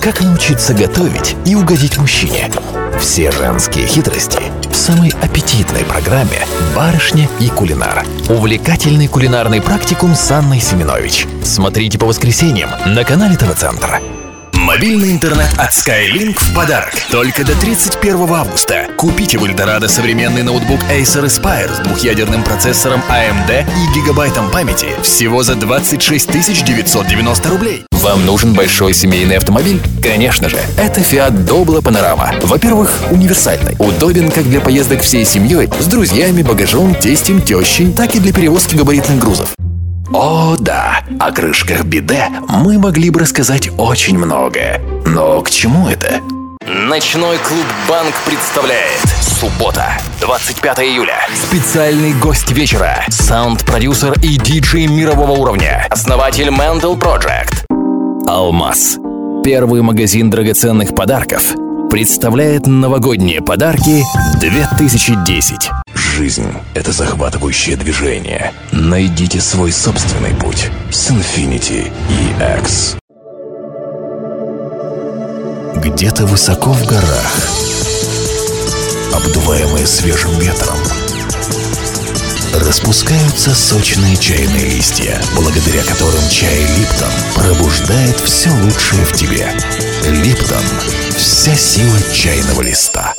Как научиться готовить и угодить мужчине? Все женские хитрости в самой аппетитной программе «Барышня и кулинар». Увлекательный кулинарный практикум с Анной Семенович. Смотрите по воскресеньям на канале ТВ-центр. Мобильный интернет от Skylink в подарок. Только до 31 августа. Купите в Эльдорадо современный ноутбук Acer Aspire с двухъядерным процессором AMD и гигабайтом памяти всего за 26 990 рублей. Вам нужен большой семейный автомобиль? Конечно же, это Fiat Doblo Panorama. Во-первых, универсальный. Удобен как для поездок всей семьей, с друзьями, багажом, тестем, тещей, так и для перевозки габаритных грузов. О, да, о крышках биде мы могли бы рассказать очень многое. Но к чему это? Ночной клуб «Банк» представляет. Суббота, 25 июля. Специальный гость вечера. Саунд-продюсер и диджей мирового уровня. Основатель Mental Project. Алмаз. Первый магазин драгоценных подарков представляет новогодние подарки 2010. Жизнь – это захватывающее движение. Найдите свой собственный путь с Infiniti EX. Где-то высоко в горах, обдуваемые свежим ветром, распускаются сочные чайные листья, благодаря которым чай Липтон пробуждает все лучшее в тебе. Липтон – вся сила чайного листа.